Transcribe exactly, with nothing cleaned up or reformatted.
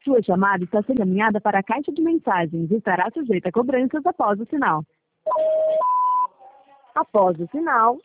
sua chamada está sendo encaminhada para a caixa de mensagens e estará sujeita a cobranças após o sinal. Após o sinal,